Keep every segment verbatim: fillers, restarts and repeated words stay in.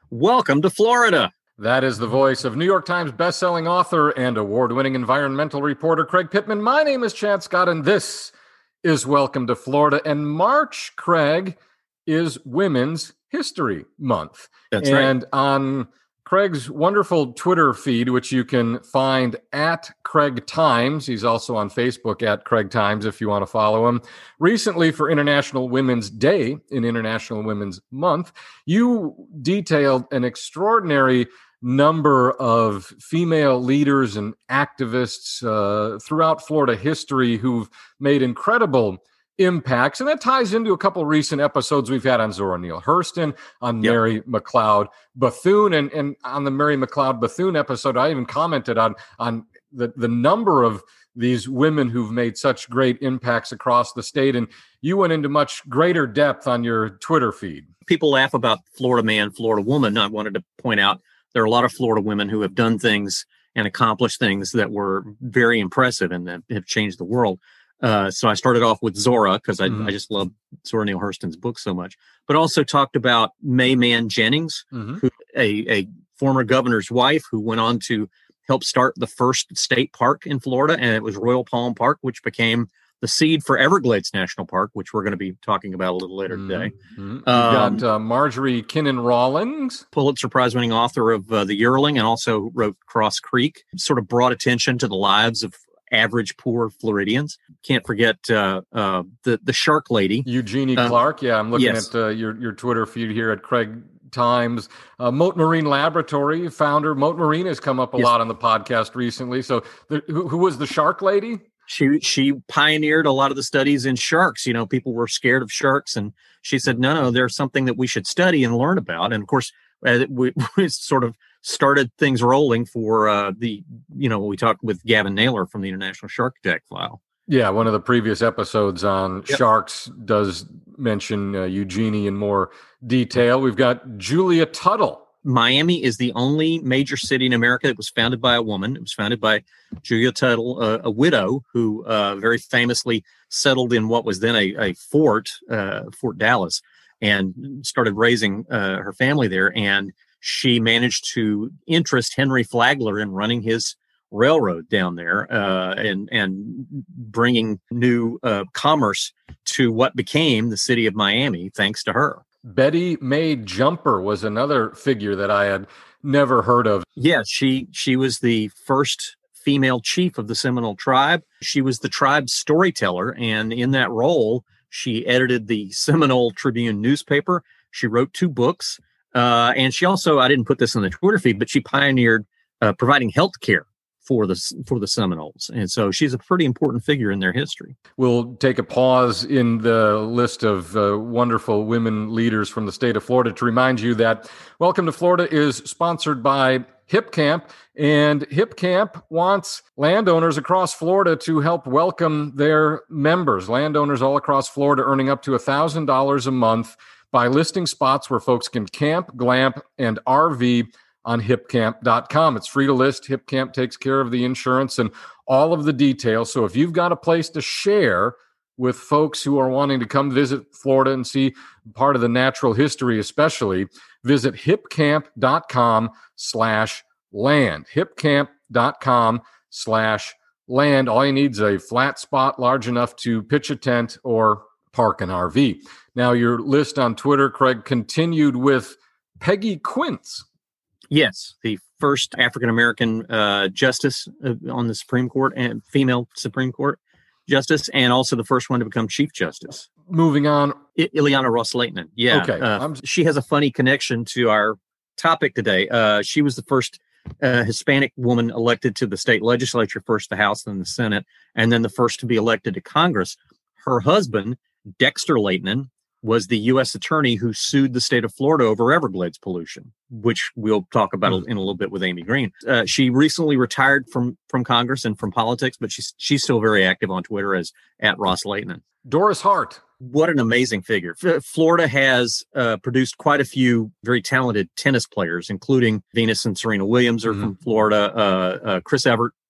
Welcome to Florida. That is the voice of New York Times bestselling author and award-winning environmental reporter Craig Pittman. My name is Chad Scott, and this is Welcome to Florida. And March, Craig, is Women's History Month. That's right. And on Craig's wonderful Twitter feed, which you can find at Craig Times. He's also on Facebook at Craig Times if you want to follow him. Recently, for International Women's Day in International Women's Month, you detailed an extraordinary number of female leaders and activists uh, throughout Florida history who've made incredible impacts. And that ties into a couple of recent episodes we've had on Zora Neale Hurston, on yep. Mary McLeod Bethune. And, and on the Mary McLeod Bethune episode, I even commented on, on the, the number of these women who've made such great impacts across the state. And you went into much greater depth on your Twitter feed. People laugh about Florida man, Florida woman. I wanted to point out there are a lot of Florida women who have done things and accomplished things that were very impressive and that have changed the world. Uh, so I started off with Zora because I, mm-hmm. I just love Zora Neale Hurston's book so much, but also talked about May Mann Jennings, mm-hmm. who a, a former governor's wife who went on to help start the first state park in Florida, and it was Royal Palm Park, which became the seed for Everglades National Park, which we're going to be talking about a little later today. Mm-hmm. You've um, got uh, Marjorie Kinnan Rawlings, Pulitzer Prize-winning author of uh, The Yearling, and also wrote Cross Creek, sort of brought attention to the lives of average poor Floridians. Can't forget uh, uh, the the Shark Lady, Eugenie uh, Clark. Yeah, I'm looking yes. at uh, your your Twitter feed here at Craig Times. Uh, Mote Marine Laboratory founder. Mote Marine has come up a yes. lot on the podcast recently. So, the, who, who was the Shark Lady? She she pioneered a lot of the studies in sharks. You know, people were scared of sharks, and she said, "No, no, there's something that we should study and learn about." And of course, uh, we, we sort of started things rolling for uh, the, you know, we talked with Gavin Naylor from the International Shark Attack File. Yeah, one of the previous episodes on yep. sharks does mention uh, Eugenie in more detail. We've got Julia Tuttle. Miami is the only major city in America that was founded by a woman. It was founded by Julia Tuttle, uh, a widow who uh, very famously settled in what was then a, a fort, uh, Fort Dallas, and started raising uh, her family there. And she managed to interest Henry Flagler in running his railroad down there uh, and and bringing new uh, commerce to what became the city of Miami, thanks to her. Betty Mae Jumper was another figure that I had never heard of. Yeah, she she was the first female chief of the Seminole tribe. She was the tribe's storyteller, and in that role, she edited the Seminole Tribune newspaper. She wrote two books. Uh, and she also, I didn't put this on the Twitter feed, but she pioneered uh, providing health care for the, for the Seminoles. And so she's a pretty important figure in their history. We'll take a pause in the list of uh, wonderful women leaders from the state of Florida to remind you that Welcome to Florida is sponsored by HipCamp, and HipCamp wants landowners across Florida to help welcome their members. Landowners all across Florida earning up to one thousand dollars a month by listing spots where folks can camp, glamp, and R V on hip camp dot com. It's free to list. HipCamp takes care of the insurance and all of the details. So if you've got a place to share with folks who are wanting to come visit Florida and see part of the natural history especially, visit hipcamp.com slash land. hipcamp.com slash land. All you need is a flat spot large enough to pitch a tent or park an R V. Now, your list on Twitter, Craig, continued with Peggy Quince. Yes, the first African-American uh, justice uh, on the Supreme Court and female Supreme Court justice, and also the first one to become Chief Justice. Moving on. I- Ileana Ros-Lehtinen. Yeah. Okay. Uh, she has a funny connection to our topic today. Uh, she was the first uh, Hispanic woman elected to the state legislature, first the House, then the Senate, and then the first to be elected to Congress. Her husband, Dexter Lehtinen, was the U S attorney who sued the state of Florida over Everglades pollution, which we'll talk about mm. in a little bit with Amy Green. Uh, she recently retired from from Congress and from politics, but she's she's still very active on Twitter as at Ros-Lehtinen. Doris Hart. What an amazing figure. F- Florida has uh, produced quite a few very talented tennis players, including Venus and Serena Williams are mm. from Florida. Uh, uh, Chris Evert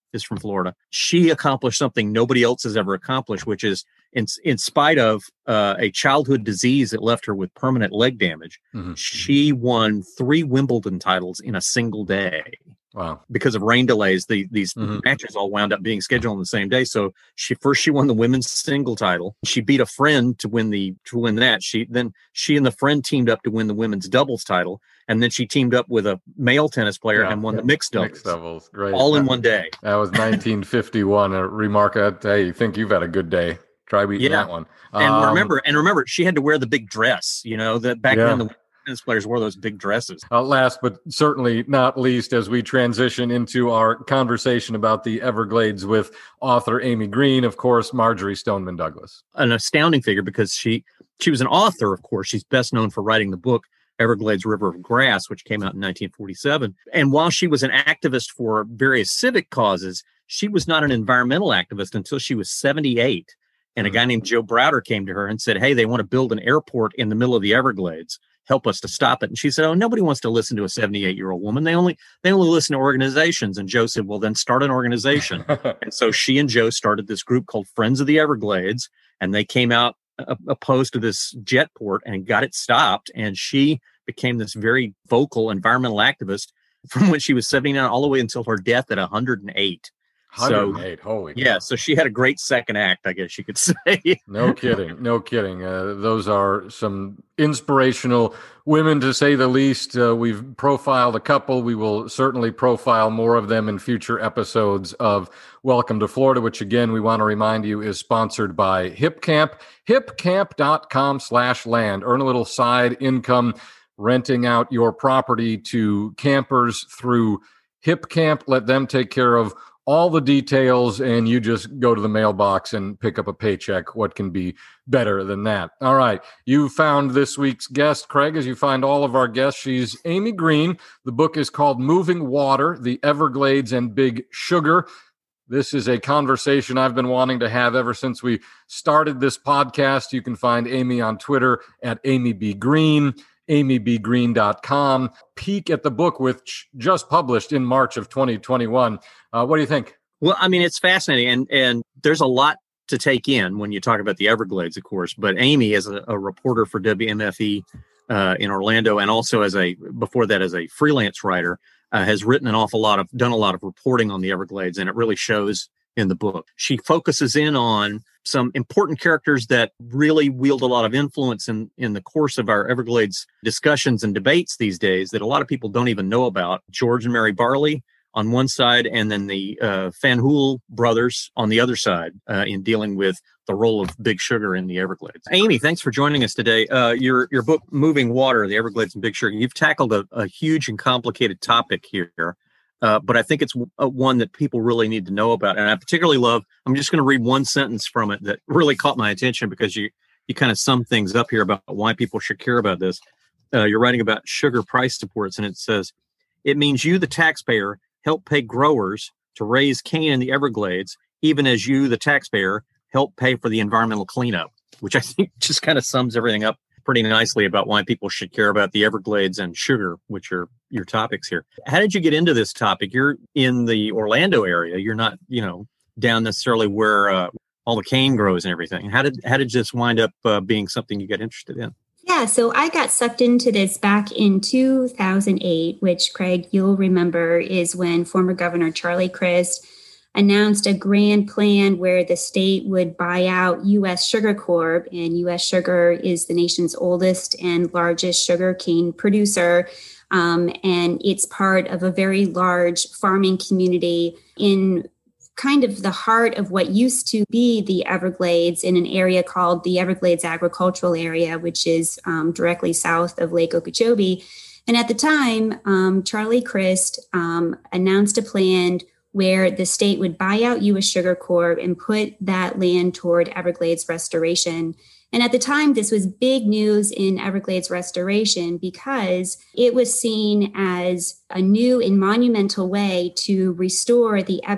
is from Florida. She accomplished something nobody else has ever accomplished, which is in, in spite of uh, a childhood disease that left her with permanent leg damage, mm-hmm. she won three Wimbledon titles in a single day. Wow. Because of rain delays, the, these mm-hmm. matches all wound up being scheduled on the same day. So she first she won the women's single title. She beat a friend to win the to win that. She then she and the friend teamed up to win the women's doubles title. And then she teamed up with a male tennis player yeah, and won yeah. the mixed doubles. Mixed doubles, great. All in that, one day. That was nineteen fifty-one. A remark. Hey, you think you've had a good day? Try beating yeah. that one. And um, remember, and remember, she had to wear the big dress. You know that back yeah. then the tennis players wore those big dresses. Uh, last but certainly not least, as we transition into our conversation about the Everglades with author Amy Green, of course, Marjory Stoneman Douglas. An astounding figure because she she was an author, of course. She's best known for writing the book Everglades River of Grass, which came out in nineteen forty-seven. And while she was an activist for various civic causes, she was not an environmental activist until she was seventy-eight. And a guy named Joe Browder came to her and said, hey, they want to build an airport in the middle of the Everglades. Help us to stop it. And she said, oh, nobody wants to listen to a seventy-eight-year-old woman. They only they only listen to organizations. And Joe said, well, then start an organization. And so she and Joe started this group called Friends of the Everglades. And they came out uh, opposed to this jet port and got it stopped. And she became this very vocal environmental activist from when she was seventy-nine all the way until her death at one hundred eight. one hundred eight, so, holy yeah, God. So she had a great second act, I guess you could say. No kidding, no kidding. Uh, those are some inspirational women, to say the least. Uh, we've profiled a couple. We will certainly profile more of them in future episodes of Welcome to Florida, which, again, we want to remind you is sponsored by HipCamp, hipcamp.com slash land. Earn a little side income renting out your property to campers through HipCamp. Let them take care of all the details, and you just go to the mailbox and pick up a paycheck. What can be better than that? All right. You found this week's guest, Craig, as you find all of our guests. She's Amy Green. The book is called Moving Water, The Everglades and Big Sugar. This is a conversation I've been wanting to have ever since we started this podcast. You can find Amy on Twitter at Amy B. Green, amy b green dot com. Peek at the book, which just published in March of twenty twenty-one. Uh, what do you think? Well, I mean, it's fascinating. And, and there's a lot to take in when you talk about the Everglades, of course. But Amy, as a, a reporter for W M F E uh, in Orlando, and also as a before that as a freelance writer, uh, has written an awful lot of, done a lot of reporting on the Everglades, and it really shows in the book. She focuses in on some important characters that really wield a lot of influence in, in the course of our Everglades discussions and debates these days that a lot of people don't even know about. George and Mary Barley on one side, and then the uh, Fanjul brothers on the other side uh, in dealing with the role of Big Sugar in the Everglades. Amy, thanks for joining us today. Uh, your your book, Moving Water, The Everglades and Big Sugar, you've tackled a, a huge and complicated topic here. Uh, but I think it's a, one that people really need to know about. And I particularly love, I'm just going to read one sentence from it that really caught my attention because you, you kind of sum things up here about why people should care about this. Uh, you're writing about sugar price supports, and it says, it means you, the taxpayer, help pay growers to raise cane in the Everglades, even as you, the taxpayer, help pay for the environmental cleanup, which I think just kind of sums everything up pretty nicely about why people should care about the Everglades and sugar, which are your topics here. How did you get into this topic? You're in the Orlando area. You're not, you know, down necessarily where uh, all the cane grows and everything. How did how did this wind up uh, being something you got interested in? Yeah, so I got sucked into this back in two thousand eight, which, Craig, you'll remember is when former Governor Charlie Crist announced a grand plan where the state would buy out U S Sugar Corp, and U S Sugar is the nation's oldest and largest sugar cane producer. Um, and it's part of a very large farming community in kind of the heart of what used to be the Everglades, in an area called the Everglades Agricultural Area, which is um, directly south of Lake Okeechobee. And at the time, um, Charlie Crist um, announced a plan where the state would buy out U S Sugar Corp and put that land toward Everglades restoration. And at the time, this was big news in Everglades restoration because it was seen as a new and monumental way to restore the Ever-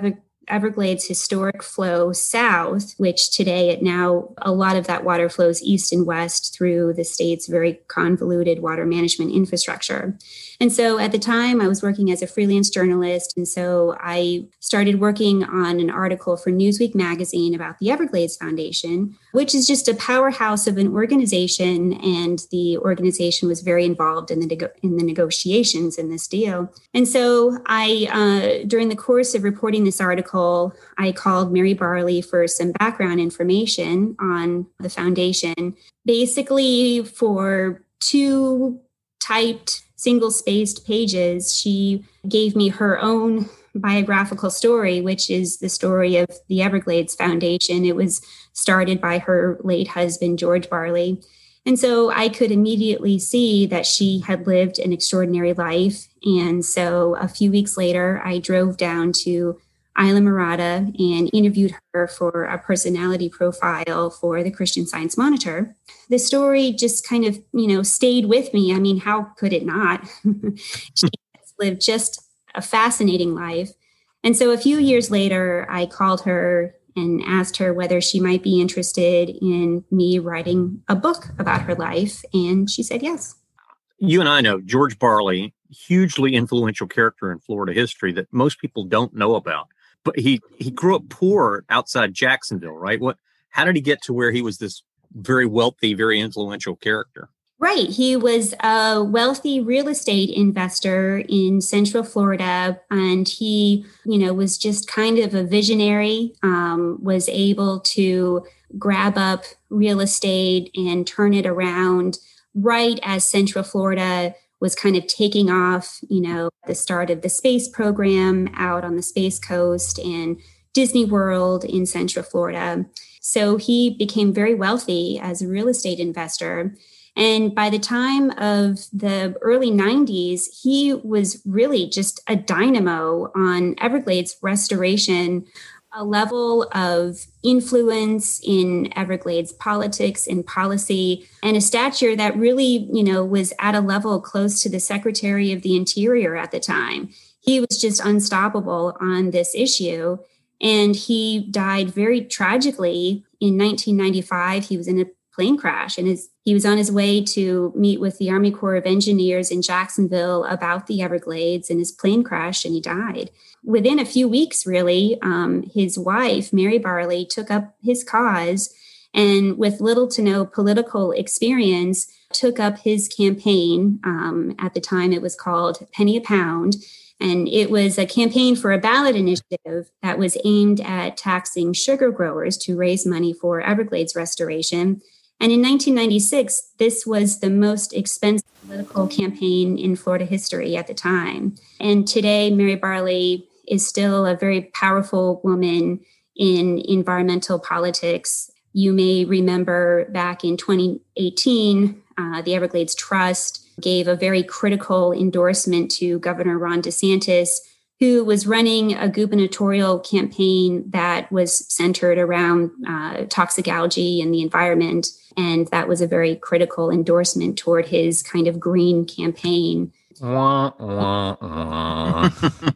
Everglades historic flow south, which today it now, a lot of that water flows east and west through the state's very convoluted water management infrastructure. And so at the time I was working as a freelance journalist. And so I started working on an article for Newsweek magazine about the Everglades Foundation, which is just a powerhouse of an organization. And the organization was very involved in the, nego- in the negotiations in this deal. And so I, uh, during the course of reporting this article, I called Mary Barley for some background information on the foundation. Basically, for two typed single-spaced pages, she gave me her own biographical story, which is the story of the Everglades Foundation. It was started by her late husband, George Barley. And so I could immediately see that she had lived an extraordinary life. And so a few weeks later, I drove down to Isla Mirada and interviewed her for a personality profile for the Christian Science Monitor. The story just kind of, you know, stayed with me. I mean, how could it not? She has lived just a fascinating life. And so a few years later, I called her and asked her whether she might be interested in me writing a book about her life. And she said yes. You and I know George Barley, hugely influential character in Florida history that most people don't know about. But he, he grew up poor outside Jacksonville, right? What? How did he get to where he was this very wealthy, very influential character? Right. He was a wealthy real estate investor in Central Florida, and he, you know, was just kind of a visionary, um, was able to grab up real estate and turn it around right as Central Florida was kind of taking off, you know, the start of the space program out on the Space Coast and Disney World in Central Florida. So he became very wealthy as a real estate investor. And by the time of the early nineties, he was really just a dynamo on Everglades restoration, a level of influence in Everglades politics and policy, and a stature that really, you know, was at a level close to the Secretary of the Interior at the time. He was just unstoppable on this issue. And he died very tragically in nineteen ninety-five. He was in a plane crash, and his, he was on his way to meet with the Army Corps of Engineers in Jacksonville about the Everglades, and his plane crashed and he died. Within a few weeks, really, um, his wife, Mary Barley, took up his cause and with little to no political experience, took up his campaign. Um, at the time, it was called Penny a Pound. And it was a campaign for a ballot initiative that was aimed at taxing sugar growers to raise money for Everglades restoration. And in nineteen ninety-six, this was the most expensive political campaign in Florida history at the time. And today, Mary Barley is still a very powerful woman in environmental politics. You may remember back in twenty eighteen, uh, the Everglades Trust gave a very critical endorsement to Governor Ron DeSantis, who was running a gubernatorial campaign that was centered around uh, toxic algae and the environment. And that was a very critical endorsement toward his kind of green campaign. Wah, wah, wah.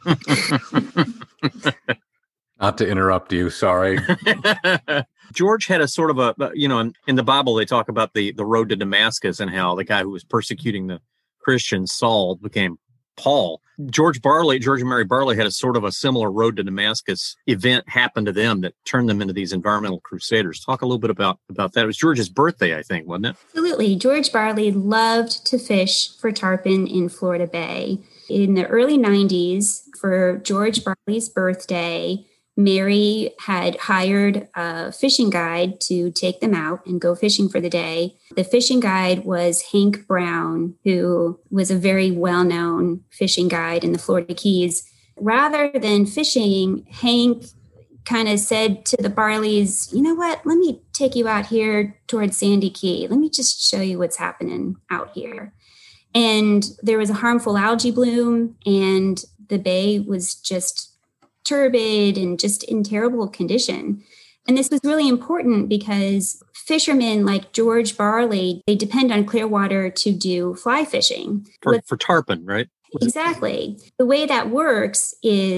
Not to interrupt you, sorry. George had a sort of a, you know, in, in the Bible, they talk about the, the road to Damascus and how the guy who was persecuting the Christians, Saul, became Paul. George Barley, George and Mary Barley had a sort of a similar road to Damascus event happen to them that turned them into these environmental crusaders. Talk a little bit about, about that. It was George's birthday, I think, wasn't it? Absolutely. George Barley loved to fish for tarpon in Florida Bay. In the early nineties, for George Barley's birthday, Mary had hired a fishing guide to take them out and go fishing for the day. The fishing guide was Hank Brown, who was a very well-known fishing guide in the Florida Keys. Rather than fishing, Hank kind of said to the Barleys, you know what, let me take you out here towards Sandy Key. Let me just show you what's happening out here. And there was a harmful algae bloom, and the bay was just turbid and just in terrible condition. And this was really important because fishermen like George Barley, they depend on clear water to do fly fishing. For, for tarpon, right? Exactly. The way that works is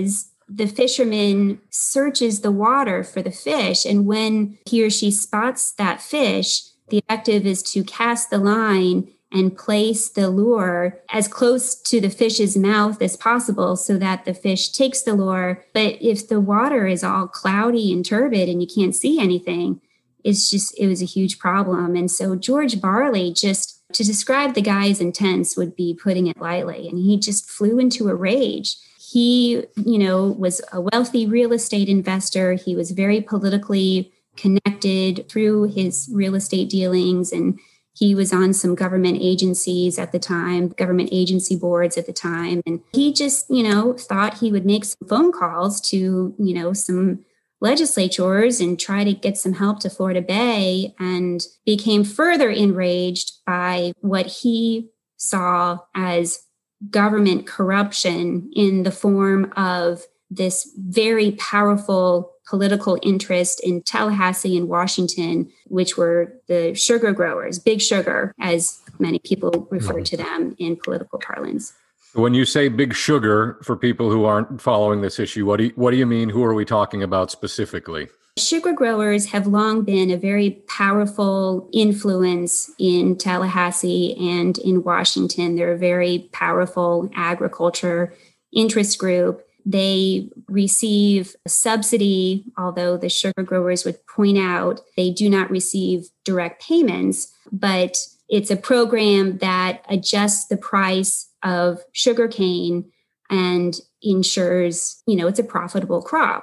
the fisherman searches the water for the fish. And when he or she spots that fish, the objective is to cast the line and place the lure as close to the fish's mouth as possible so that the fish takes the lure. But if the water is all cloudy and turbid and you can't see anything, it's just, it was a huge problem. And so George Barley, just to describe the guy's intents would be putting it lightly. And he just flew into a rage. He, you know, was a wealthy real estate investor. He was very politically connected through his real estate dealings, and he was on some government agencies at the time, government agency boards at the time. And he just, you know, thought he would make some phone calls to, you know, some legislatures and try to get some help to Florida Bay, and became further enraged by what he saw as government corruption in the form of this very powerful political interest in Tallahassee and Washington, which were the sugar growers, Big Sugar, as many people refer to them in political parlance. When you say Big Sugar, for people who aren't following this issue, what do you, what do you mean? Who are we talking about specifically? Sugar growers have long been a very powerful influence in Tallahassee and in Washington. They're a very powerful agriculture interest group. They receive a subsidy, although the sugar growers would point out they do not receive direct payments, but it's a program that adjusts the price of sugarcane and ensures, you know, it's a profitable crop.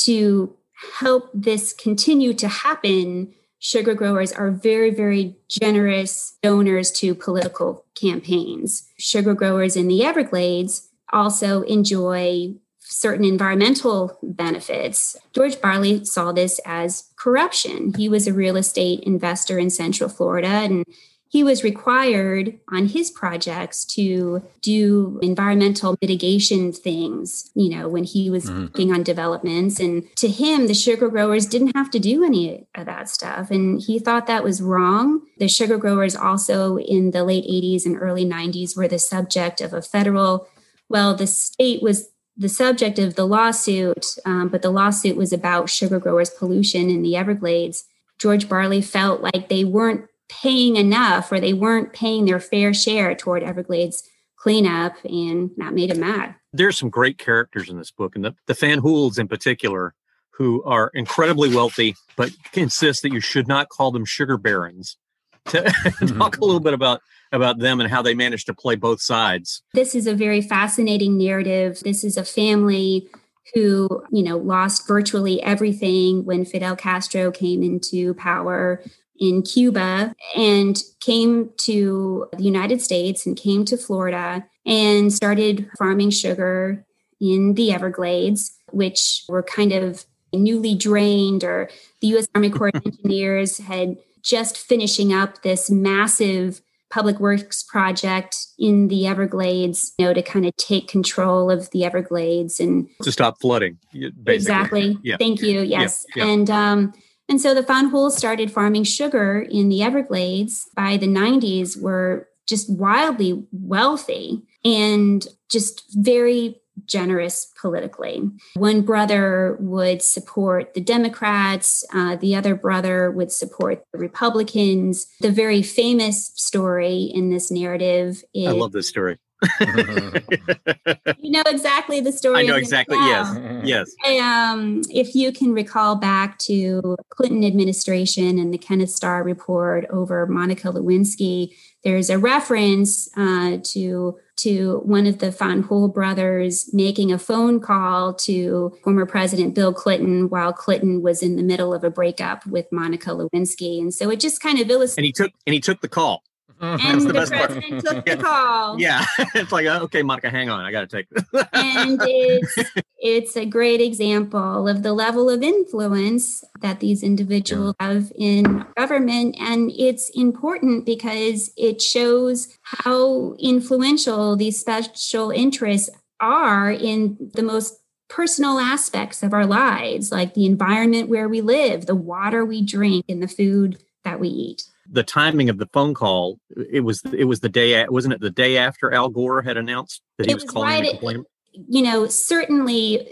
To help this continue to happen, sugar growers are very, very generous donors to political campaigns. Sugar growers in the Everglades also enjoy certain environmental benefits. George Barley saw this as corruption. He was a real estate investor in Central Florida, and he was required on his projects to do environmental mitigation things, you know, when he was mm-hmm. working on developments. And to him, the sugar growers didn't have to do any of that stuff. And he thought that was wrong. The sugar growers also in the late eighties and early nineties were the subject of a federal, well, the state was the subject of the lawsuit, um, but the lawsuit was about sugar growers' pollution in the Everglades. George Barley felt like they weren't paying enough, or they weren't paying their fair share toward Everglades cleanup, and that made him mad. There's some great characters in this book, and the, the Van Hoels in particular, who are incredibly wealthy, but insist that you should not call them sugar barons. To talk a little bit about, about them and how they managed to play both sides. This is a very fascinating narrative. This is a family who, you know, lost virtually everything when Fidel Castro came into power in Cuba, and came to the United States and came to Florida and started farming sugar in the Everglades, which were kind of newly drained, or the U S Army Corps of Engineers had just finishing up this massive public works project in the Everglades, you know, to kind of take control of the Everglades and to stop flooding. Basically. Exactly. Yeah. Thank you. Yes. Yeah. Yeah. And, um, And so the Van Hoels started farming sugar in the Everglades. By the nineties, were just wildly wealthy and just very generous politically. One brother would support the Democrats. Uh, the other brother would support the Republicans. The very famous story in this narrative is... I love this story. You know exactly the story. I know exactly. Yes. Yes. Um, if you can recall back to Clinton administration and the Kenneth Starr report over Monica Lewinsky, there's a reference uh, to to one of the Van Hoel brothers making a phone call to former President Bill Clinton while Clinton was in the middle of a breakup with Monica Lewinsky, and so it just kind of illustrates. And he took and he took the call. And the, the president took the call. Yeah. It's like, okay, Monica, hang on. I got to take this. And it's, it's a great example of the level of influence that these individuals yeah. have in government. And it's important because it shows how influential these special interests are in the most personal aspects of our lives, like the environment where we live, the water we drink, and the food that we eat. The timing of the phone call, it was it was the day, wasn't it the day after Al Gore had announced that he it was, was calling right to complain? You know, certainly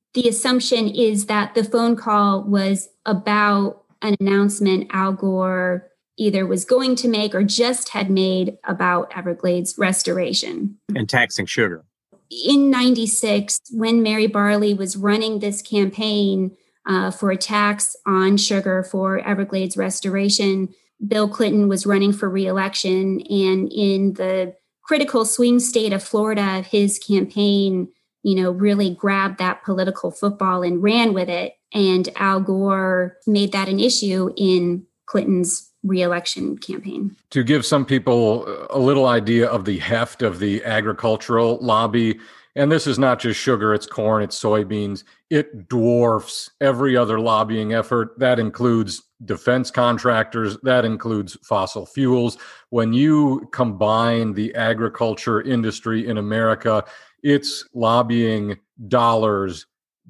the assumption is that the phone call was about an announcement Al Gore either was going to make or just had made about Everglades restoration. And taxing sugar. In ninety-six, when Mary Barley was running this campaign uh, for a tax on sugar for Everglades restoration, Bill Clinton was running for re-election. And in the critical swing state of Florida, his campaign, you know, really grabbed that political football and ran with it. And Al Gore made that an issue in Clinton's re-election campaign. To give some people a little idea of the heft of the agricultural lobby, and this is not just sugar, it's corn, it's soybeans, it dwarfs every other lobbying effort. That includes defense contractors, that includes fossil fuels. When you combine the agriculture industry in America, its lobbying dollars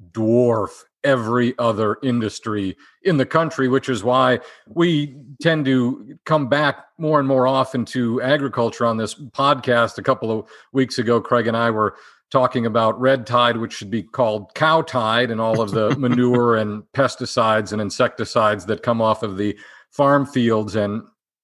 dwarf every other industry in the country, which is why we tend to come back more and more often to agriculture on this podcast. A couple of weeks ago, Craig and I were talking about red tide, which should be called cow tide, and all of the manure and pesticides and insecticides that come off of the farm fields and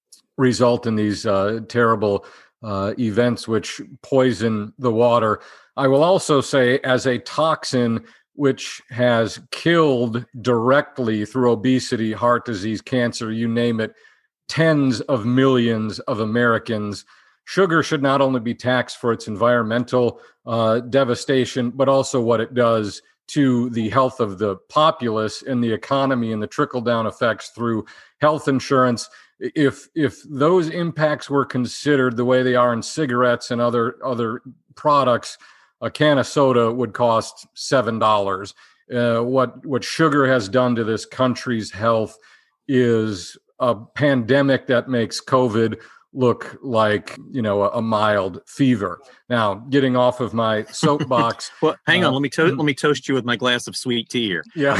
result in these uh, terrible uh, events which poison the water. I will also say, as a toxin which has killed directly through obesity, heart disease, cancer, you name it, tens of millions of Americans, sugar should not only be taxed for its environmental uh, devastation, but also what it does to the health of the populace and the economy and the trickle-down effects through health insurance. If if those impacts were considered the way they are in cigarettes and other other products, a can of soda would cost seven dollars. Uh, what what sugar has done to this country's health is a pandemic that makes COVID look like, you know, a, a mild fever. Now, getting off of my soapbox. Well, hang uh, on. Let me to- let me toast you with my glass of sweet tea here. Yeah,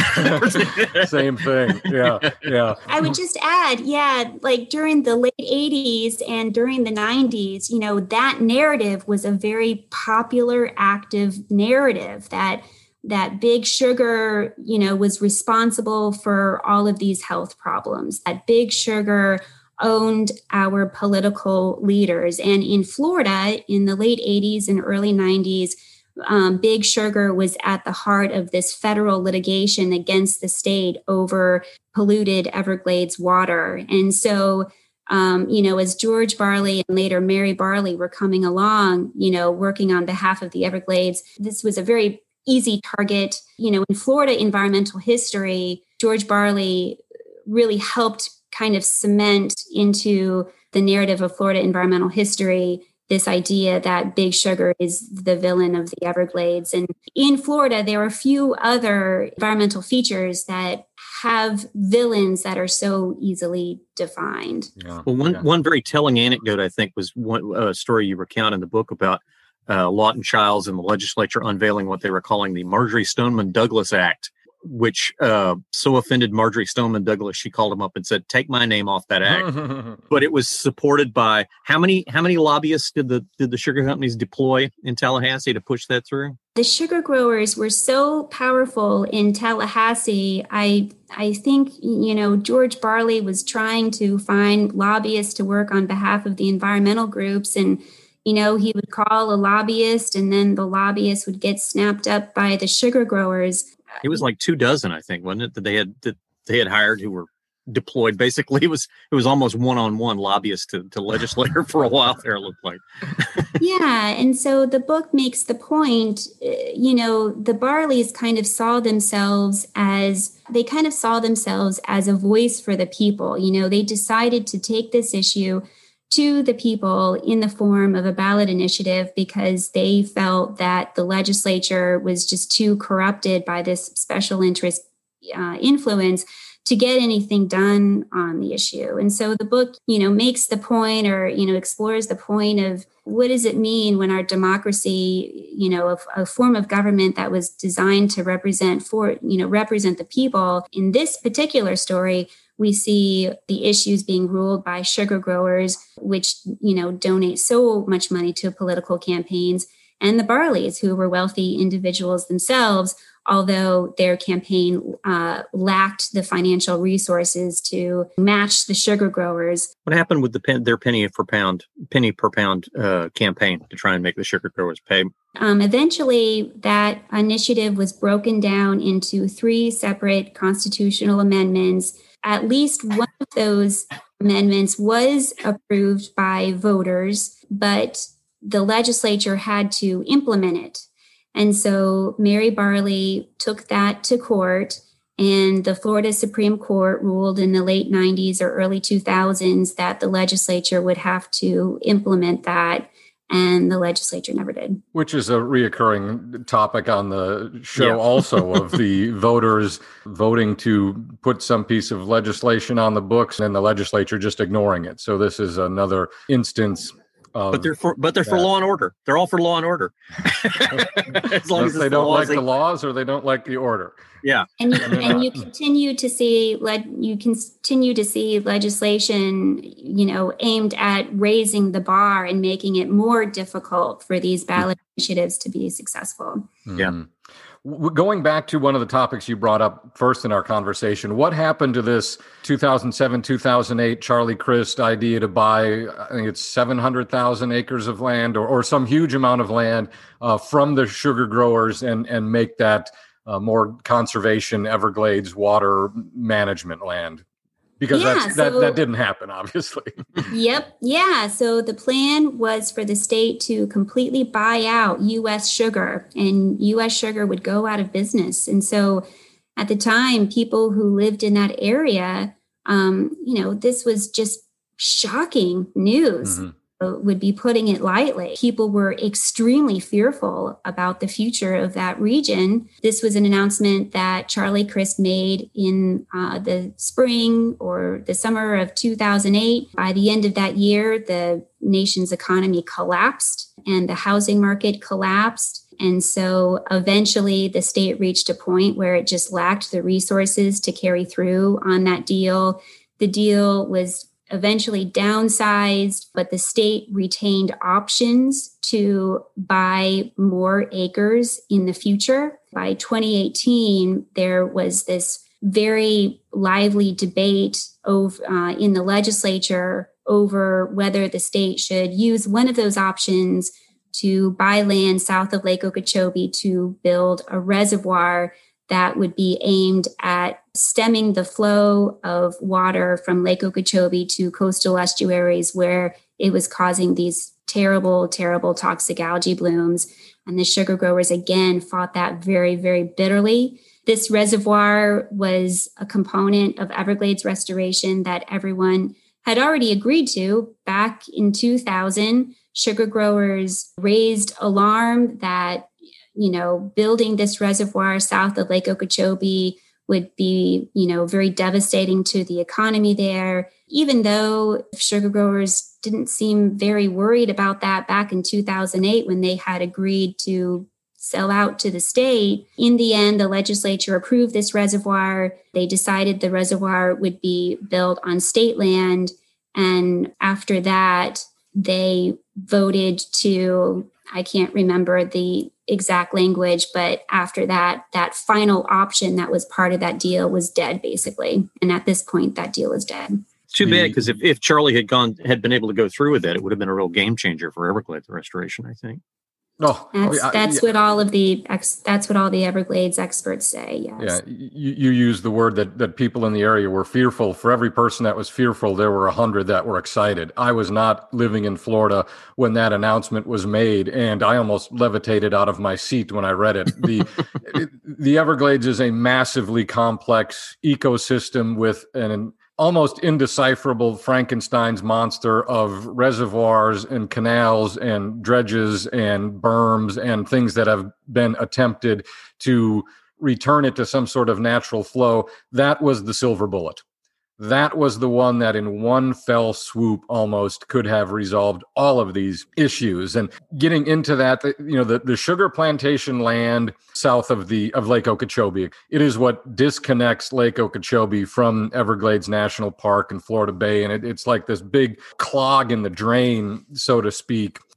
same thing. Yeah, yeah. I would just add, yeah, like during the late eighties and during the nineties, you know, that narrative was a very popular, active narrative that that big sugar, you know, was responsible for all of these health problems, that big sugar owned our political leaders. And in Florida, in the late eighties and early nineties, um, Big Sugar was at the heart of this federal litigation against the state over polluted Everglades water. And so, um, you know, as George Barley and later Mary Barley were coming along, you know, working on behalf of the Everglades, this was a very easy target. You know, in Florida environmental history, George Barley really helped kind of cement into the narrative of Florida environmental history this idea that Big Sugar is the villain of the Everglades. And in Florida, there are a few other environmental features that have villains that are so easily defined. Yeah. Well, one, yeah. one very telling anecdote, I think, was one uh, story you recount in the book about uh, Lawton Chiles and the legislature unveiling what they were calling the Marjory Stoneman Douglas Act, which uh, so offended Marjory Stoneman Douglas, she called him up and said, "Take my name off that act." But it was supported by how many how many lobbyists did the did the sugar companies deploy in Tallahassee to push that through? The sugar growers were so powerful in Tallahassee. I I think, you know, George Barley was trying to find lobbyists to work on behalf of the environmental groups, and you know, he would call a lobbyist, and then the lobbyist would get snapped up by the sugar growers. It was like two dozen, I think, wasn't it, that they had that they had hired who were deployed. Basically, it was it was almost one-on-one lobbyists to, to legislator for a while there, it looked like. Yeah, and so the book makes the point, you know, the Barleys kind of saw themselves as, they kind of saw themselves as a voice for the people. You know, they decided to take this issue to the people in the form of a ballot initiative because they felt that the legislature was just too corrupted by this special interest uh, influence to get anything done on the issue. And so the book, you know, makes the point, or, you know, explores the point of what does it mean when our democracy, you know, a, a form of government that was designed to represent for, you know, represent the people. In this particular story, we see the issues being ruled by sugar growers, which, you know, donate so much money to political campaigns, and the Barleys, who were wealthy individuals themselves, although their campaign uh, lacked the financial resources to match the sugar growers. What happened with the pen, their penny per pound, penny per pound uh, campaign to try and make the sugar growers pay? Um, eventually, that initiative was broken down into three separate constitutional amendments. At least one of those amendments was approved by voters, but the legislature had to implement it. And so Mary Barley took that to court, and the Florida Supreme Court ruled in the late nineties or early two thousands that the legislature would have to implement that. And the legislature never did. Which is a reoccurring topic on the show, Yeah. also, of the voters voting to put some piece of legislation on the books and the legislature just ignoring it. So this is another instance. Of But they're for but they're for that. law and order. They're all for law and order. As long as they it's don't the like laws, the they- laws or they don't like the order. Yeah. And you, They're and not. you continue to see le- you continue to see legislation, you know, aimed at raising the bar and making it more difficult for these ballot initiatives to be successful. Yeah. Mhm. W- Going back to one of the topics you brought up first in our conversation, what happened to this two thousand seven, two thousand eight Charlie Crist idea to buy, I think it's seven hundred thousand acres of land or, or some huge amount of land uh, from the sugar growers and, and make that uh, more conservation Everglades water management land? Because Yeah, that's, that, so- that didn't happen, obviously. Yep. Yeah. So the plan was for the state to completely buy out U S sugar, and U S sugar would go out of business. And so at the time, people who lived in that area, um, you know, this was just shocking news. Mhm. Would be putting it lightly. People were extremely fearful about the future of that region. This was an announcement that Charlie Crist made in uh, the spring or the summer of two thousand eight. By the end of that year, the nation's economy collapsed and the housing market collapsed. And so eventually the state reached a point where it just lacked the resources to carry through on that deal. The deal was eventually downsized, but the state retained options to buy more acres in the future. By twenty eighteen, there was this very lively debate over, uh, in the legislature over whether the state should use one of those options to buy land south of Lake Okeechobee to build a reservoir that would be aimed at stemming the flow of water from Lake Okeechobee to coastal estuaries where it was causing these terrible, terrible toxic algae blooms. And the sugar growers, again, fought that very, very bitterly. This reservoir was a component of Everglades restoration that everyone had already agreed to back in two thousand. Sugar growers raised alarm that you know, building this reservoir south of Lake Okeechobee would be, you know, very devastating to the economy there. Even though sugar growers didn't seem very worried about that back in two thousand eight when they had agreed to sell out to the state. In the end, the legislature approved this reservoir. They decided the reservoir would be built on state land. And after that, they voted to, I can't remember the exact language, but after that, that final option that was part of that deal was dead, basically. And at this point, that deal is dead. It's too bad The- because if, if Charlie had gone had been able to go through with it, it would have been a real game changer for Everglades restoration, I think. Oh, That's I- that's yeah. what all of the ex, that's what all the Everglades experts say. Yes. Yeah, you, you used the word that, that people in the area were fearful. For every person that was fearful, there were a hundred that were excited. I was not living in Florida when that announcement was made, and I almost levitated out of my seat when I read it. The it- the Everglades is a massively complex ecosystem with an almost indecipherable Frankenstein's monster of reservoirs and canals and dredges and berms and things that have been attempted to return it to some sort of natural flow. That was the silver bullet. That was the one that in one fell swoop almost could have resolved all of these issues. And getting into that, the- you know, the, the sugar plantation land south of the of Lake Okeechobee, it is what disconnects Lake Okeechobee from Everglades National Park and Florida Bay. And it, it's like this big clog in the drain, so to speak.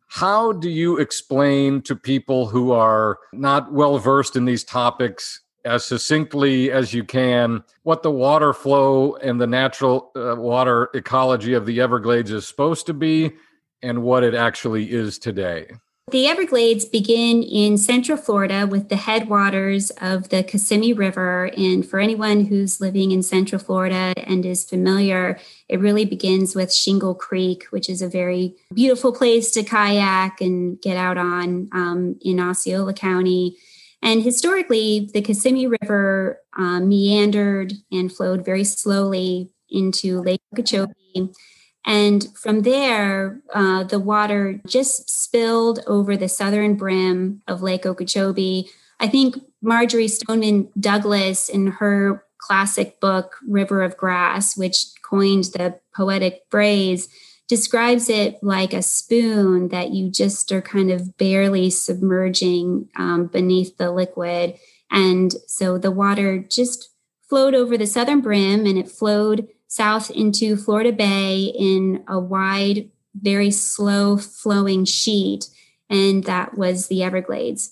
How do you explain to people who are not well versed in these topics as succinctly as you can what the water flow and the natural uh, water ecology of the Everglades is supposed to be and what it actually is today? The Everglades begin in central Florida with the headwaters of the Kissimmee River. And for anyone who's living in central Florida and is familiar, it really begins with Shingle Creek, which is a very beautiful place to kayak and get out on um, in Osceola County. And historically, the Kissimmee River um, meandered and flowed very slowly into Lake Okeechobee. And from there, uh, the water just spilled over the southern brim of Lake Okeechobee. I think Marjorie Stoneman Douglas, in her classic book, River of Grass, which coined the poetic phrase, describes it like a spoon that you just are kind of barely submerging um, beneath the liquid. And so the water just flowed over the southern brim, and it flowed south into Florida Bay in a wide, very slow flowing sheet. And that was the Everglades.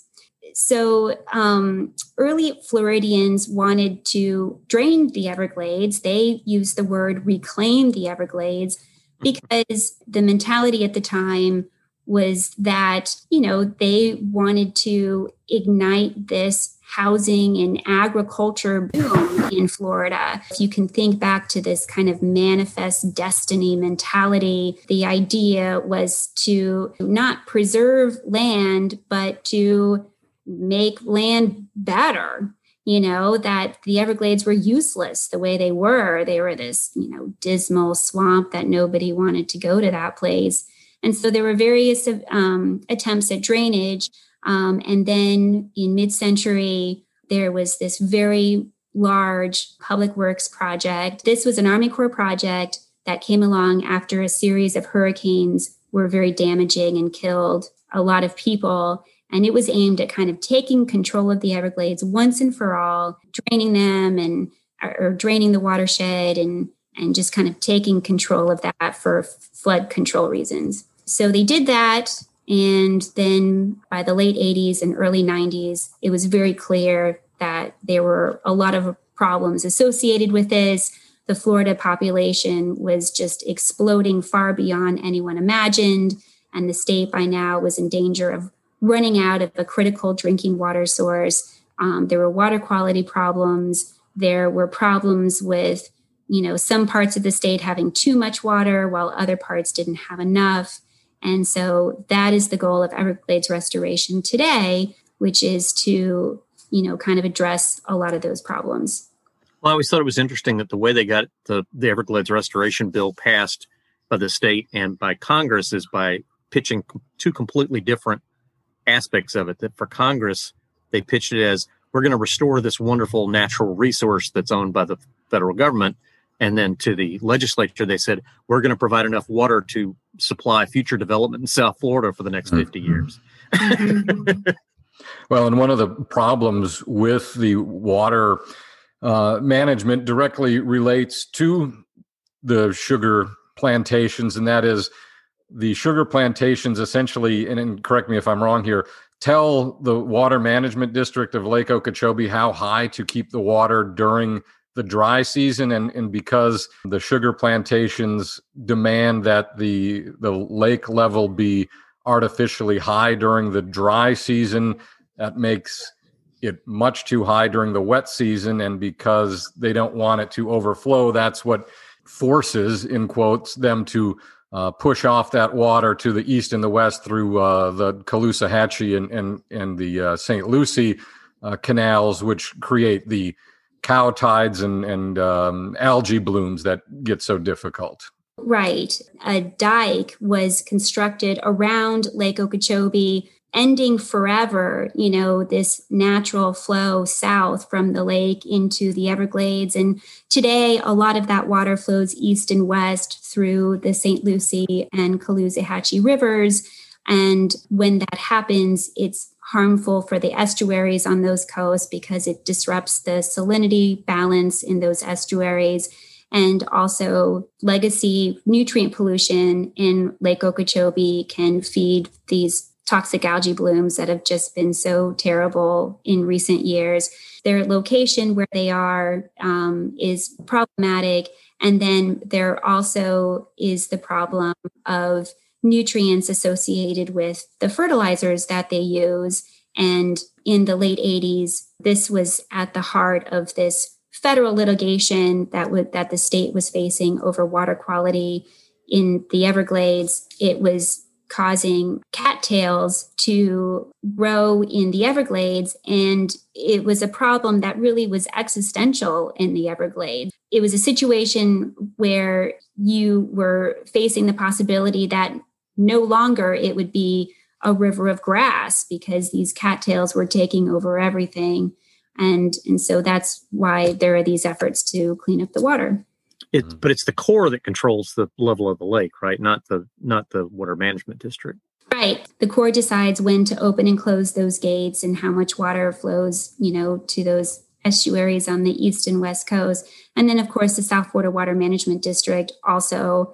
So um, early Floridians wanted to drain the Everglades. They used the word reclaim the Everglades because the mentality at the time was that, you know, they wanted to ignite this housing and agriculture boom in Florida. If you can think back to this kind of manifest destiny mentality, the idea was to not preserve land, but to make land better. You know, that the Everglades were useless the way they were. They were this, you know, dismal swamp that nobody wanted to go to that place. And so there were various um, attempts at drainage. Um, and then in mid-century, there was this very large public works project. This was an Army Corps project that came along after a series of hurricanes were very damaging and killed a lot of people. And it was aimed at kind of taking control of the Everglades once and for all, draining them and or draining the watershed and, and just kind of taking control of that for flood control reasons. So they did that. And then by the late eighties and early nineties, it was very clear that there were a lot of problems associated with this. The Florida population was just exploding far beyond anyone imagined. And the state by now was in danger of running out of a critical drinking water source. Um, there were water quality problems. There were problems with, you know, some parts of the state having too much water while other parts didn't have enough. And so that is the goal of Everglades restoration today, which is to, you know, kind of address a lot of those problems. Well, I always thought it was interesting that the way they got the, the Everglades restoration bill passed by the state and by Congress is by pitching two completely different aspects of it. That for Congress, they pitched it as, we're going to restore this wonderful natural resource that's owned by the federal government. And then to the legislature, they said, we're going to provide enough water to supply future development in South Florida for the next fifty years. Well, and one of the problems with the water uh, management directly relates to the sugar plantations, and that is the sugar plantations essentially, and, and correct me if I'm wrong here, tell the water management district of Lake Okeechobee how high to keep the water during the dry season, and, and because the sugar plantations demand that the the lake level be artificially high during the dry season, that makes it much too high during the wet season. And because they don't want it to overflow, that's what forces, in quotes, them to uh, push off that water to the east and the west through uh, the Caloosahatchee and, and, and the uh, Saint Lucie uh, canals, which create the cow tides and, and um, algae blooms that get so difficult. Right. A dike was constructed around Lake Okeechobee, ending forever, you know, this natural flow south from the lake into the Everglades. And today, a lot of that water flows east and west through the Saint Lucie and Caloosahatchee rivers. And when that happens, it's harmful for the estuaries on those coasts because it disrupts the salinity balance in those estuaries. And also legacy nutrient pollution in Lake Okeechobee can feed these toxic algae blooms that have just been so terrible in recent years. Their location where they are um, is problematic. And then there also is the problem of nutrients associated with the fertilizers that they use. And in the late eighties, this was at the heart of this federal litigation that would that the state was facing over water quality in the Everglades. It was causing cattails to grow in the Everglades, and it was a problem that really was existential in the Everglades. It was a situation where you were facing the possibility that no longer it would be a river of grass because these cattails were taking over everything. And, and so that's why there are these efforts to clean up the water. It's, but it's the Corps that controls the level of the lake, right? Not the not the water management district. Right. The Corps decides when to open and close those gates and how much water flows, you know, to those estuaries on the east and west coast. And then, of course, the South Florida Water Management District also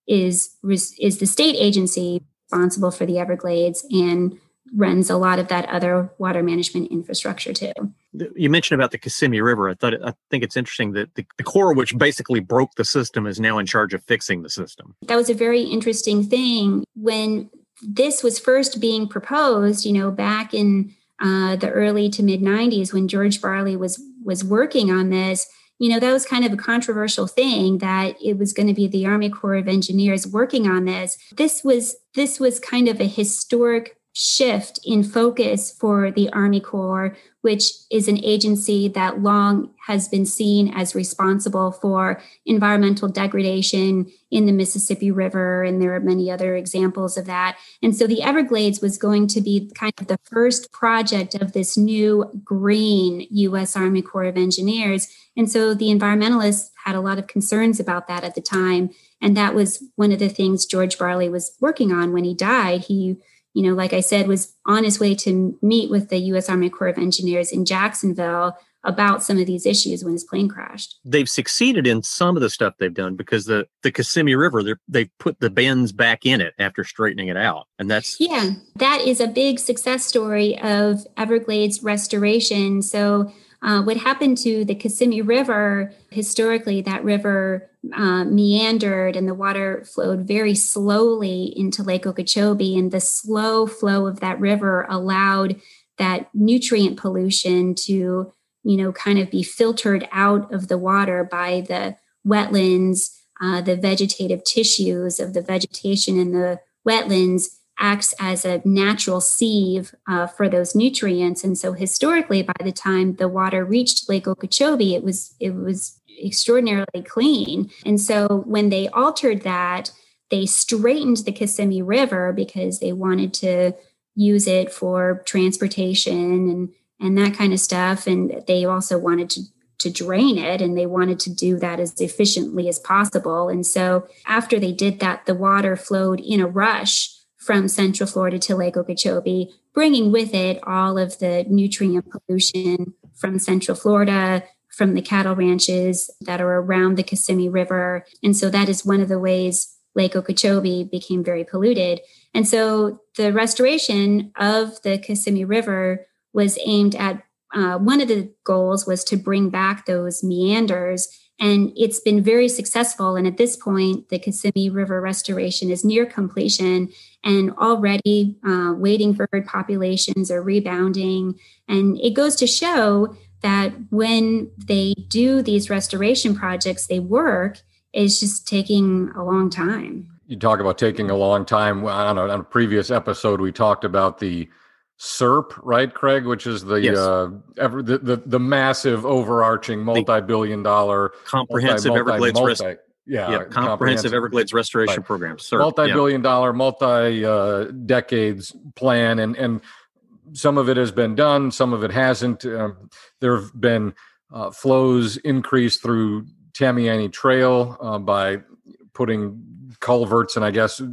is is the state agency responsible for the Everglades and runs a lot of that other water management infrastructure too. You mentioned about the Kissimmee River. I thought I think it's interesting that the, the Corps, which basically broke the system, is now in charge of fixing the system. That was a very interesting thing when this was first being proposed. You know, back in uh, the early to mid nineties, when George Barley was was working on this. You know, that was kind of a controversial thing that it was going to be the Army Corps of Engineers working on this. This was this was kind of a historic shift in focus for the Army Corps, which is an agency that long has been seen as responsible for environmental degradation in the Mississippi River. And there are many other examples of that. And so the Everglades was going to be kind of the first project of this new green U S Army Corps of Engineers. And so the environmentalists had a lot of concerns about that at the time. And that was one of the things George Barley was working on when he died. He You know, like I said, was on his way to meet with the U S Army Corps of Engineers in Jacksonville about some of these issues when his plane crashed. They've succeeded in some of the stuff they've done because the, the Kissimmee River, they put the bends back in it after straightening it out. And that's... Yeah, that is a big success story of Everglades restoration. So uh, what happened to the Kissimmee River, historically, that river uh, meandered and the water flowed very slowly into Lake Okeechobee. And the slow flow of that river allowed that nutrient pollution to, you know, kind of be filtered out of the water by the wetlands, uh, the vegetative tissues of the vegetation in the wetlands acts as a natural sieve uh, for those nutrients. And so historically, by the time the water reached Lake Okeechobee, it was it was extraordinarily clean. And so when they altered that, they straightened the Kissimmee River because they wanted to use it for transportation and, and that kind of stuff. And they also wanted to to drain it, and they wanted to do that as efficiently as possible. And so after they did that, the water flowed in a rush from Central Florida to Lake Okeechobee, bringing with it all of the nutrient pollution from Central Florida, from the cattle ranches that are around the Kissimmee River. And so that is one of the ways Lake Okeechobee became very polluted. And so the restoration of the Kissimmee River was aimed at, uh, one of the goals was to bring back those meanders. And it's been very successful. And at this point, the Kissimmee River restoration is near completion, and already uh, wading bird populations are rebounding. And it goes to show that when they do these restoration projects, they work. It's just taking a long time. You talk about taking a long time. On a, on a previous episode, we talked about the S E R P, right, Craig, which is the yes. uh, ever the, the the massive, overarching, multi-billion dollar comprehensive multi, Everglades multi, rest- multi, yeah, yeah, comprehensive, comprehensive Everglades restoration right. program, S E R P, multi-billion yeah. dollar, multi uh, decades plan, and and some of it has been done, some of it hasn't. Um, there have been uh, flows increased through Tamiami Trail uh, by putting culverts and I guess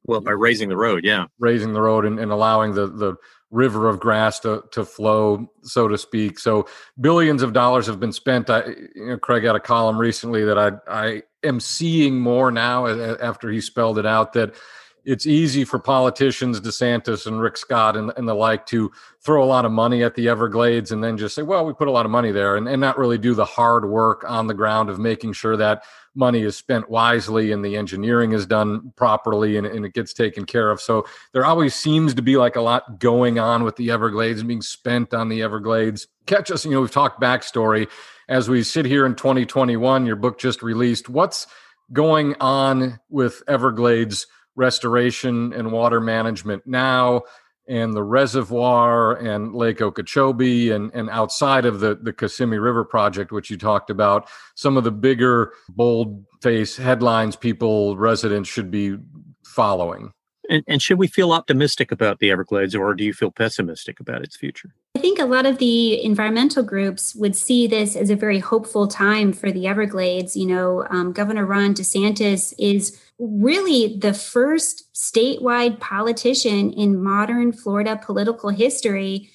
Well, by raising the road, yeah. Raising the road and, and allowing the, the river of grass to, to flow, so to speak. So billions of dollars have been spent. I, you know, Craig had a column recently that I, I am seeing more now after he spelled it out, that it's easy for politicians, DeSantis and Rick Scott and, and the like, to throw a lot of money at the Everglades and then just say, well, we put a lot of money there, and, and not really do the hard work on the ground of making sure that money is spent wisely and the engineering is done properly and, and it gets taken care of. So there always seems to be like a lot going on with the Everglades and being spent on the Everglades. Catch us, you know, we've talked backstory. As we sit here in twenty twenty-one, your book just released. What's going on with Everglades restoration and water management now, and the reservoir and Lake Okeechobee, and, and outside of the, the Kissimmee River project, which you talked about, some of the bigger bold-face headlines people, residents should be following? And, and should we feel optimistic about the Everglades, or do you feel pessimistic about its future? I think a lot of the environmental groups would see this as a very hopeful time for the Everglades. You know, um, Governor Ron DeSantis is really the first statewide politician in modern Florida political history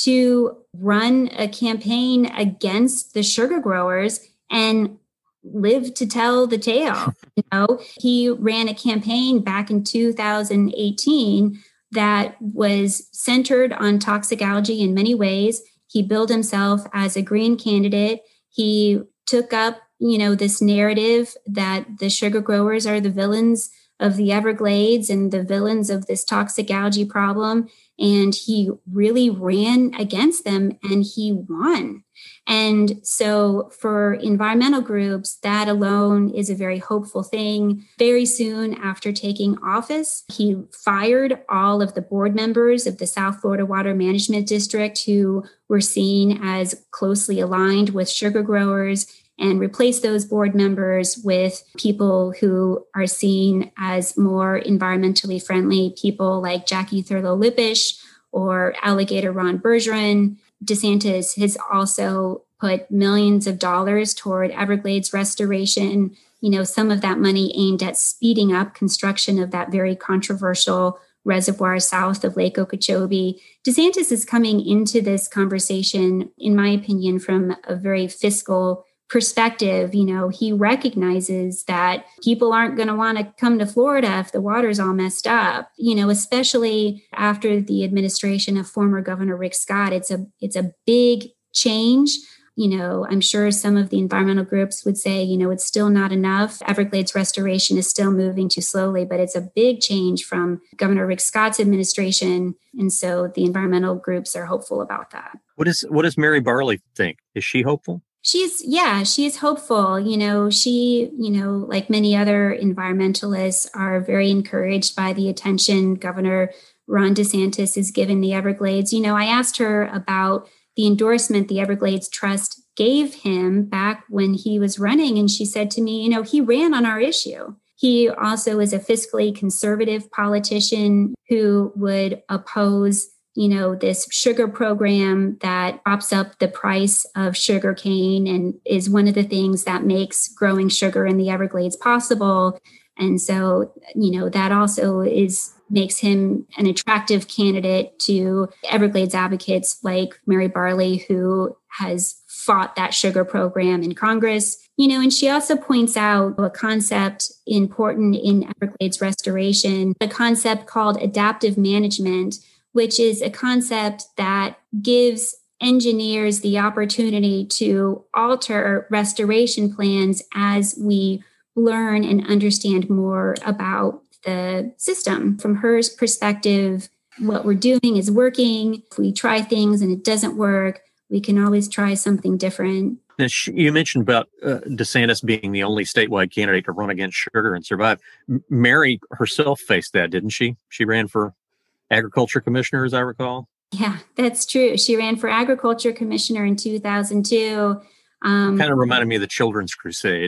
to run a campaign against the sugar growers and live to tell the tale. You know, he ran a campaign back in two thousand eighteen that was centered on toxicology in many ways. He billed himself as a green candidate. He took up, you know, this narrative that the sugar growers are the villains of the Everglades and the villains of this toxic algae problem. And he really ran against them and he won. And so for environmental groups, that alone is a very hopeful thing. Very soon after taking office, he fired all of the board members of the South Florida Water Management District who were seen as closely aligned with sugar growers, and replace those board members with people who are seen as more environmentally friendly, people like Jackie Thurlow-Lippisch or Alligator Ron Bergeron. DeSantis has also put millions of dollars toward Everglades restoration, you know, some of that money aimed at speeding up construction of that very controversial reservoir south of Lake Okeechobee. DeSantis is coming into this conversation, in my opinion, from a very fiscal perspective. You know, he recognizes that people aren't going to want to come to Florida if the water's all messed up, you know, especially after the administration of former Governor Rick Scott. It's a it's a big change. You know, I'm sure some of the environmental groups would say, you know, it's still not enough. Everglades restoration is still moving too slowly, but it's a big change from Governor Rick Scott's administration. And so the environmental groups are hopeful about that. What is what does Mary Barley think? Is she hopeful? She's, yeah, she's hopeful. You know, she, you know, like many other environmentalists, are very encouraged by the attention Governor Ron DeSantis is giving the Everglades. You know, I asked her about the endorsement the Everglades Trust gave him back when he was running, and she said to me, you know, he ran on our issue. He also is a fiscally conservative politician who would oppose, you know, this sugar program that props up the price of sugar cane and is one of the things that makes growing sugar in the Everglades possible. And so, you know, that also is makes him an attractive candidate to Everglades advocates like Mary Barley, who has fought that sugar program in Congress. You know, and she also points out a concept important in Everglades restoration, a concept called adaptive management, which is a concept that gives engineers the opportunity to alter restoration plans as we learn and understand more about the system. From her perspective, what we're doing is working. If we try things and it doesn't work, we can always try something different. Now, you mentioned about uh, DeSantis being the only statewide candidate to run against sugar and survive. M- Mary herself faced that, didn't she? She ran for agriculture commissioner, as I recall. Yeah, that's true. She ran for agriculture commissioner in two thousand two. Um, kind of reminded me of the Children's Crusade.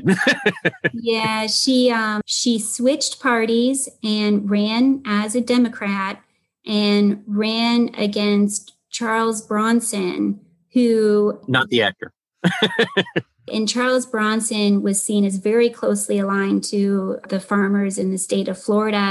yeah, she um, she switched parties and ran as a Democrat and ran against Charles Bronson, who... Not the actor. And Charles Bronson was seen as very closely aligned to the farmers in the state of Florida.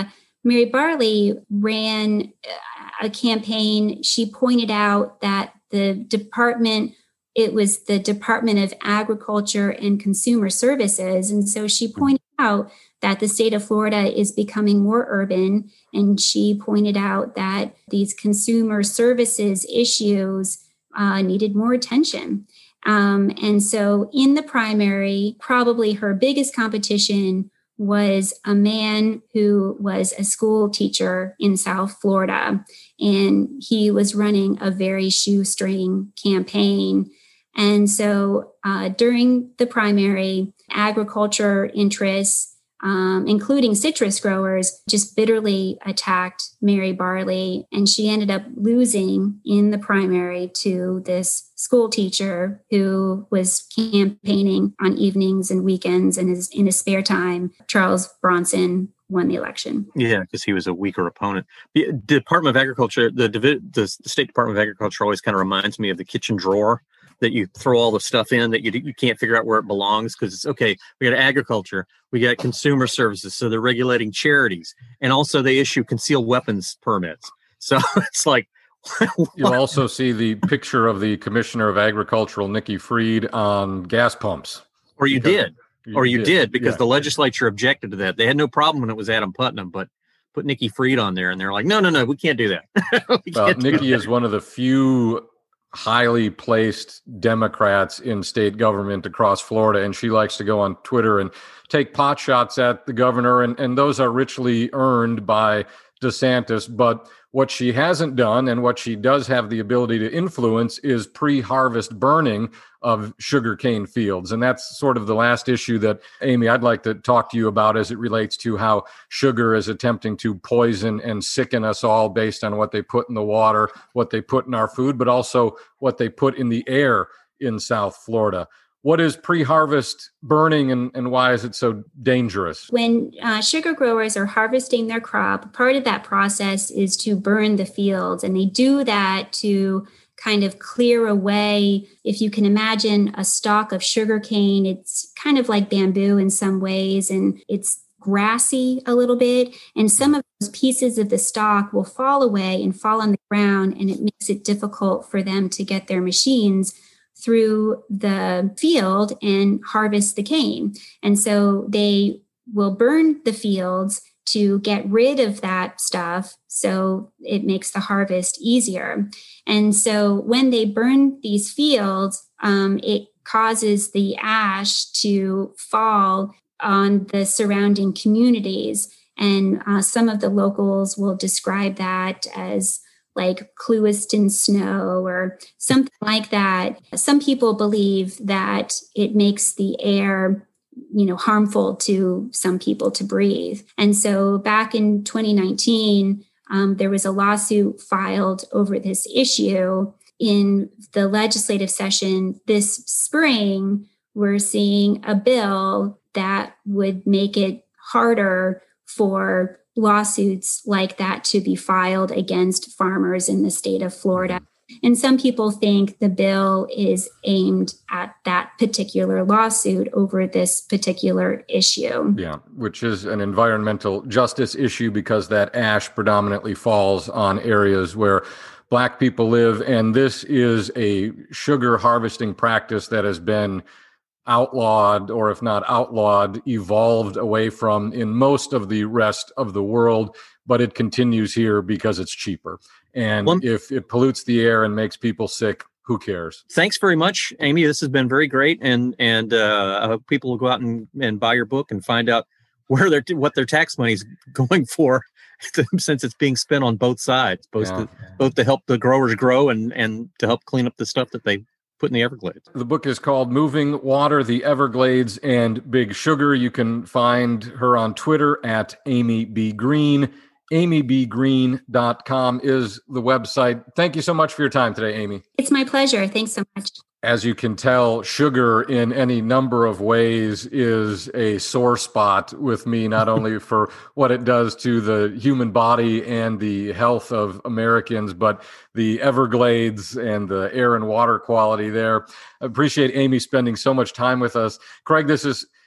Mary Barley ran a campaign. She pointed out that the department, it was the Department of Agriculture and Consumer Services. And so she pointed out that the state of Florida is becoming more urban. And she pointed out that these consumer services issues uh, needed more attention. Um, and so in the primary, probably her biggest competition was a man who was a school teacher in South Florida. And he was running a very shoestring campaign. And so uh, during the primary, agriculture interests, um, including citrus growers, just bitterly attacked Mary Barley. And she ended up losing in the primary to this school teacher who was campaigning on evenings and weekends and his, in his spare time. Charles Bronson won the election. Yeah, because he was a weaker opponent. The Department of Agriculture, the, the State Department of Agriculture always kind of reminds me of the kitchen drawer that you throw all the stuff in that you you can't figure out where it belongs, because it's okay. We got agriculture, we got consumer services, so they're regulating charities, and also they issue concealed weapons permits. So it's like you'll also see the picture of the Commissioner of Agricultural, Nikki Fried, on gas pumps. Or you Because- did, or you did, did, because yeah. the legislature objected to that. They had no problem when it was Adam Putnam, but put Nikki Fried on there, and they're like, no, no, no, we can't do that. We Well, can't do Nikki that. is one of the few highly placed Democrats in state government across Florida, and she likes to go on Twitter and take pot shots at the governor, and, and those are richly earned by DeSantis. But what she hasn't done, and what she does have the ability to influence, is pre-harvest burning of sugarcane fields. And that's sort of the last issue that, Amy, I'd like to talk to you about as it relates to how sugar is attempting to poison and sicken us all based on what they put in the water, what they put in our food, but also what they put in the air in South Florida. What is pre-harvest burning, and, and why is it so dangerous? When uh, sugar growers are harvesting their crop, part of that process is to burn the fields. And they do that to kind of clear away, if you can imagine a stalk of sugarcane, it's kind of like bamboo in some ways, and it's grassy a little bit. And some of those pieces of the stalk will fall away and fall on the ground, and it makes it difficult for them to get their machines through the field and harvest the cane. And so they will burn the fields to get rid of that stuff, so it makes the harvest easier. And so when they burn these fields, um, it causes the ash to fall on the surrounding communities. And uh, some of the locals will describe that as like Clewiston snow or something like that. Some people believe that it makes the air, you know, harmful to some people to breathe. And so back in twenty nineteen, um, there was a lawsuit filed over this issue. In the legislative session this spring, we're seeing a bill that would make it harder for lawsuits like that to be filed against farmers in the state of Florida. And some people think the bill is aimed at that particular lawsuit over this particular issue. Yeah, which is an environmental justice issue, because that ash predominantly falls on areas where Black people live. And this is a sugar harvesting practice that has been outlawed, or if not outlawed, evolved away from in most of the rest of the world, but it continues here because it's cheaper. And Well, if it pollutes the air and makes people sick, who cares? Thanks very much, Amy. This has been very great, and and uh, I hope people will go out and, and buy your book and find out where their what their tax money is going for, since it's being spent on both sides, both Yeah. to, both to help the growers grow and and to help clean up the stuff that they put in the Everglades. The book is called Moving Water, the Everglades, and Big Sugar. You can find her on Twitter at Amy B. Green. amy b green dot com is the website. Thank you so much for your time today, Amy. It's my pleasure. Thanks so much. As you can tell, sugar in any number of ways is a sore spot with me, not only for what it does to the human body and the health of Americans, but the Everglades and the air and water quality there. I appreciate Amy spending so much time with us. Craig, this is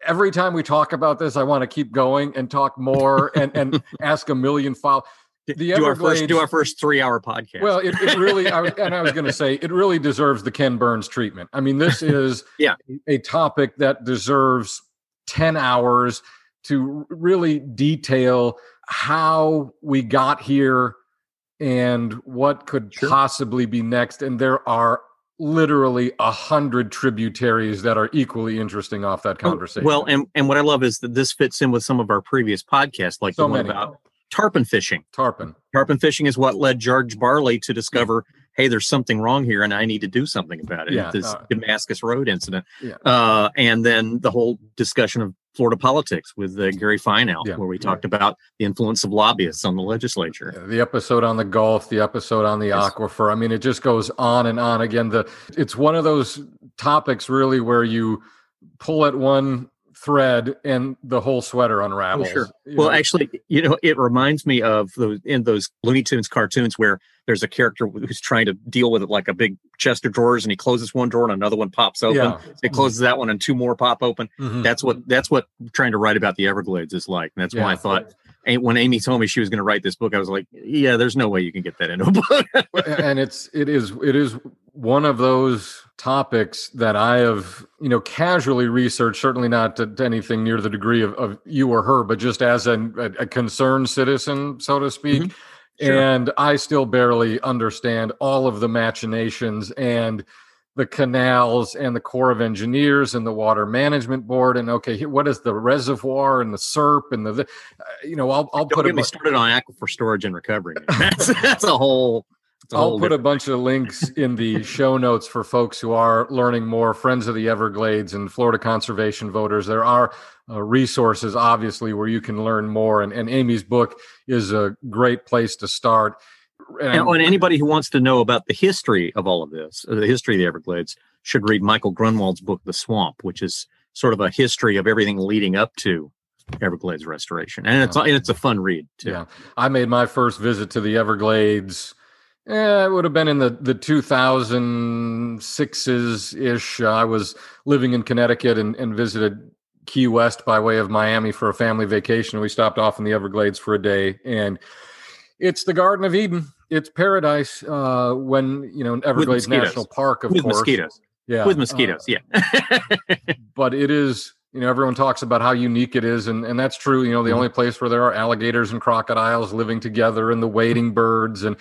every time we talk about this, I want to keep going and talk more and, and ask a million follow. The do our first do our first three hour podcast. Well, it, it really, I, and I was going to say, it really deserves the Ken Burns treatment. I mean, this is yeah. a topic that deserves ten hours to really detail how we got here and what could sure. possibly be next. And there are literally a hundred tributaries that are equally interesting off that conversation. Well, and, and what I love is that this fits in with some of our previous podcasts, like so the one many. about tarpon fishing. Tarpon. Tarpon fishing is what led George Barley to discover, hey, there's something wrong here and I need to do something about it. Yeah, this uh, Damascus Road incident. Yeah. Uh, and then the whole discussion of Florida politics with uh, Gary Fineout, yeah, where we yeah. talked about the influence of lobbyists on the legislature. Yeah, the episode on the Gulf, the episode on the yes. aquifer. I mean, it just goes on and on. Again, the it's one of those topics really where you pull at one thread and the whole sweater unravels. Oh, sure. Well, know? actually, you know, it reminds me of those in those Looney Tunes cartoons where there's a character who's trying to deal with it like a big chest of drawers, and he closes one door and another one pops open. Yeah. So he closes that one and two more pop open. Mm-hmm. That's what that's what trying to write about the Everglades is like. And that's yeah. why I thought when Amy told me she was going to write this book, I was like, yeah, there's no way you can get that into a book. And it's it is it is one of those topics that I have, you know, casually researched, certainly not to, to anything near the degree of, of you or her, but just as an, a, a concerned citizen, so to speak. Mm-hmm. Sure. And I still barely understand all of the machinations and the canals and the Corps of Engineers and the Water Management Board. And okay, what is the reservoir and the S E R P and the, the uh, you know, I'll, I'll Don't put get a me bu- started on aquifer storage and recovery. That's, that's a whole. that's a I'll whole put a different- bunch of links in the show notes for folks who are learning more, Friends of the Everglades and Florida conservation voters. There are uh, resources, obviously, where you can learn more. And, and Amy's book is a great place to start. And, and anybody who wants to know about the history of all of this, uh, the history of the Everglades, should read Michael Grunwald's book, The Swamp, which is sort of a history of everything leading up to Everglades restoration. And it's, Yeah. and it's a fun read, too. Yeah, I made my first visit to the Everglades. Eh, it would have been in the, the two thousand sixes-ish. Uh, I was living in Connecticut and, and visited Key West by way of Miami for a family vacation. We stopped off in the Everglades for a day, and it's the Garden of Eden. It's paradise uh, when, you know, Everglades National Park, of With course. mosquitoes. Yeah. With mosquitoes, uh, yeah. But it is, you know, everyone talks about how unique it is, and, and that's true. You know, the Mhm. only place where there are alligators and crocodiles living together and the wading birds. And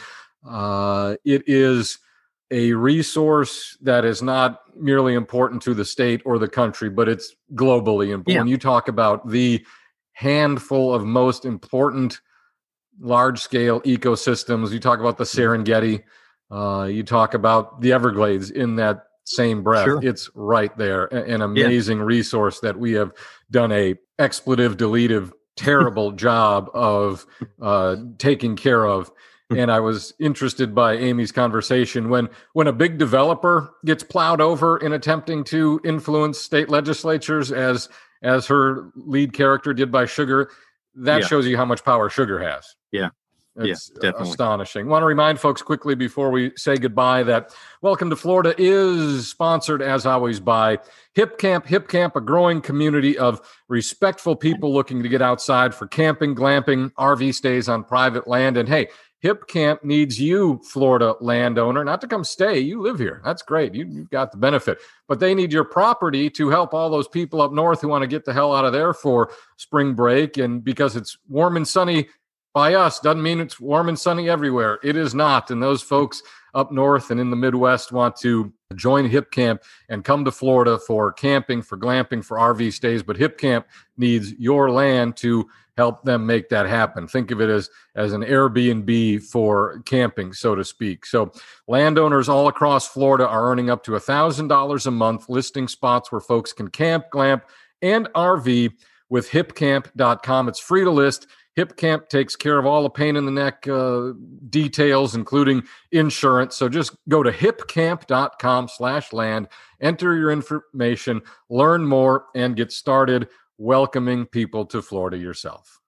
uh, it is a resource that is not merely important to the state or the country, but it's globally important. Yeah. When you talk about the handful of most important large-scale ecosystems, you talk about the Serengeti, uh, you talk about the Everglades in that same breath. Sure. It's right there. A- An amazing yeah. resource that we have done a expletive, deletive, terrible job of uh, taking care of. And I was interested by Amy's conversation when when a big developer gets plowed over in attempting to influence state legislatures, as as her lead character did by Sugar. That Yeah. shows you how much power Sugar has. Yeah. It's Yeah, definitely. astonishing. Want to remind folks quickly before we say goodbye that Welcome to Florida is sponsored, as always, by Hip Camp. Hip Camp, a growing community of respectful people looking to get outside for camping, glamping, R V stays on private land. And hey, Hip Camp needs you, Florida landowner, not to come stay. You live here. That's great. You, you've got the benefit. But they need your property to help all those people up north who want to get the hell out of there for spring break. And because it's warm and sunny by us doesn't mean it's warm and sunny everywhere. It is not. And those folks up north and in the Midwest want to join Hip Camp and come to Florida for camping, for glamping, for R V stays. But Hip Camp needs your land to help them make that happen. Think of it as, as an Airbnb for camping, so to speak. So landowners all across Florida are earning up to one thousand dollars a month listing spots where folks can camp, glamp, and R V with hip camp dot com. It's free to list. Hip Camp takes care of all the pain in the neck uh, details, including insurance. So just go to hip camp dot com slash land, enter your information, learn more, and get started welcoming people to Florida yourself.